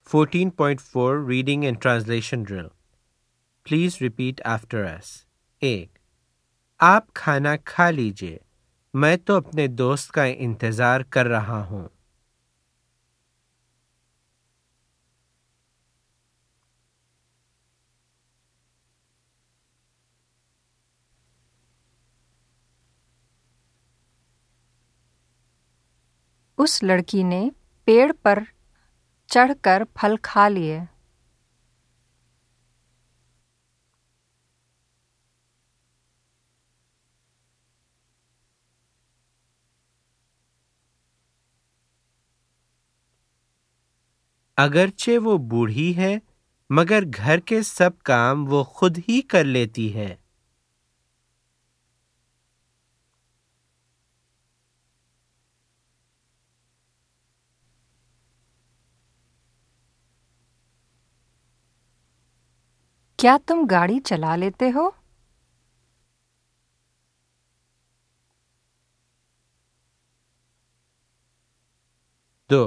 14.4 Reading and Translation Drill. Please repeat after us. 1. आप खाना खा लीजिए, मैं तो अपने दोस्त का इंतजार कर रहा हूं. उस लड़की ने पेड़ पर चढ़कर फल खा लिए. अगरचे वो बूढ़ी है, मगर घर के सब काम वो खुद ही कर लेती है. क्या तुम गाड़ी चला लेते हो? 2.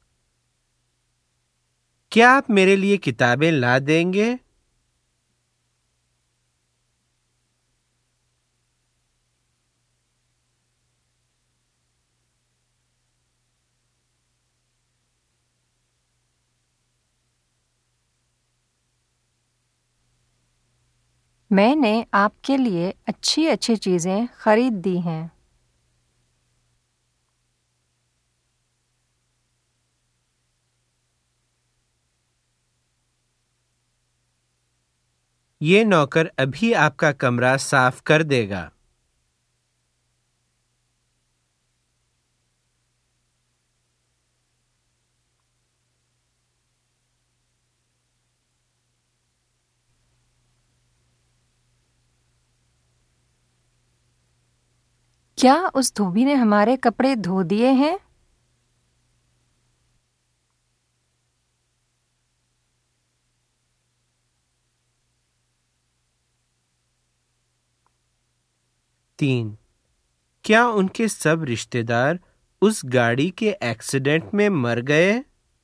क्या आप मेरे लिए किताबें ला देंगे? 'मैंने आपके लिए अच्छी अच्छी चीजें खरीद दी हैं. ये नौकर अभी आपका कमरा साफ कर देगा. क्या उस धोबी ने हमारे कपड़े धो दिए हैं? 3. क्या उनके सब रिश्तेदार उस गाड़ी के एक्सीडेंट में मर गए?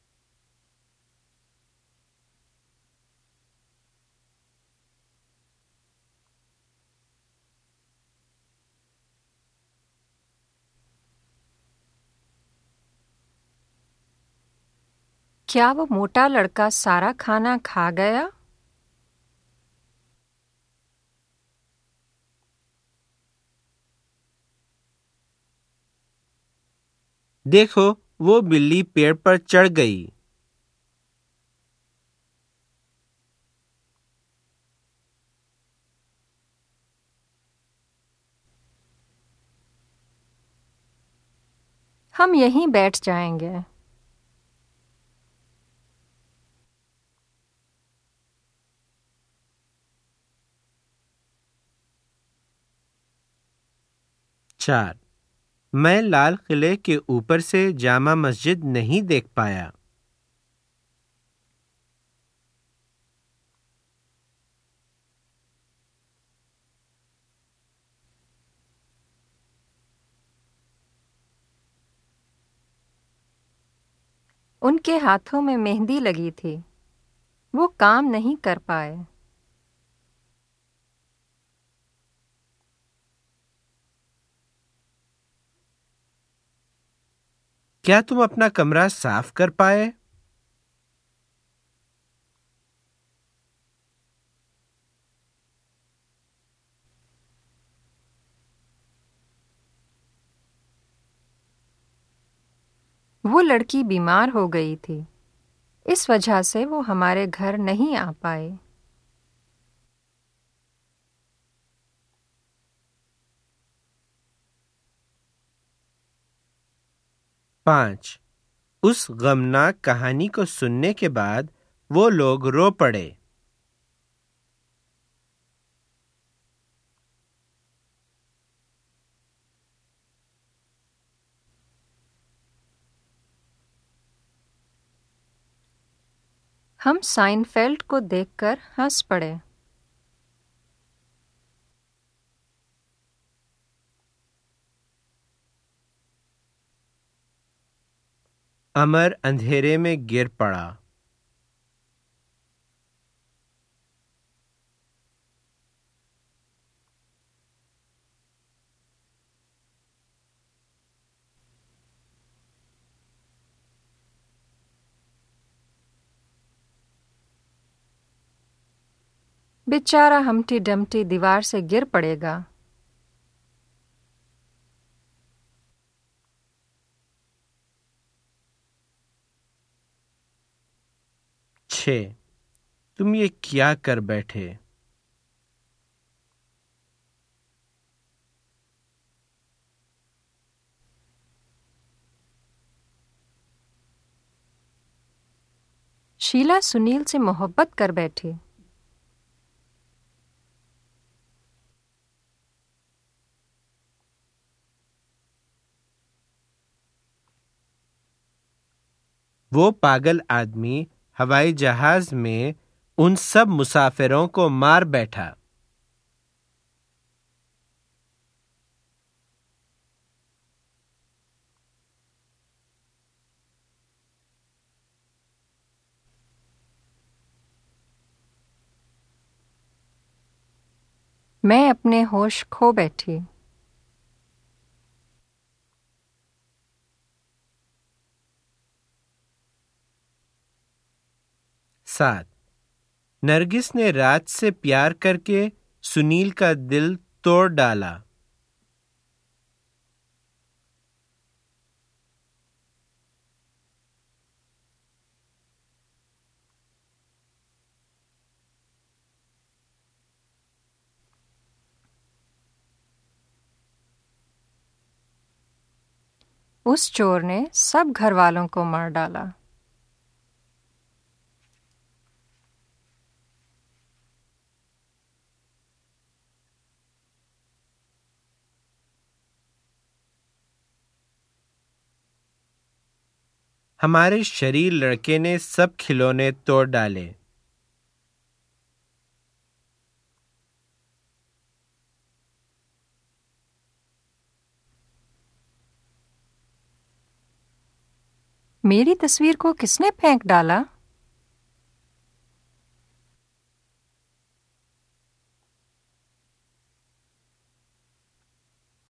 क्या वो मोटा लड़का सारा खाना खा गया? देखो, वो बिल्ली पेड़ पर चढ़ गई. हम यहीं बैठ जाएंगे. 4. मैं लाल किले के ऊपर से जामा मस्जिद नहीं देख पाया. 'उनके हाथों में मेहंदी लगी थी, वो काम नहीं कर पाए. क्या तुम अपना कमरा साफ कर पाए? 'वो लड़की बीमार हो गई थी, इस वजह से वो हमारे घर नहीं आ पाए. 5. उस गमनाक कहानी को सुनने के बाद वो लोग रो पड़े. हम साइनफेल्ड को देखकर हंस पड़े. अमर अंधेरे में गिर पड़ा. बेचारा हम्टी डम्टी दीवार से गिर पड़ेगा। 6. तुम ये क्या कर बैठे? शीला सुनील से मोहब्बत कर बैठी। वो पागल आदमी हवाई जहाज में उन सब मुसाफिरों को मार बैठा। मैं अपने होश खो बैठी। 7. नरगिस ने राज से प्यार करके सुनील का दिल तोड़ डाला। उस चोर ने सब घर वालों को मार डाला। हमारे शरीर लड़के ने सब खिलौने तोड़ डाले। मेरी तस्वीर को किसने फेंक डाला?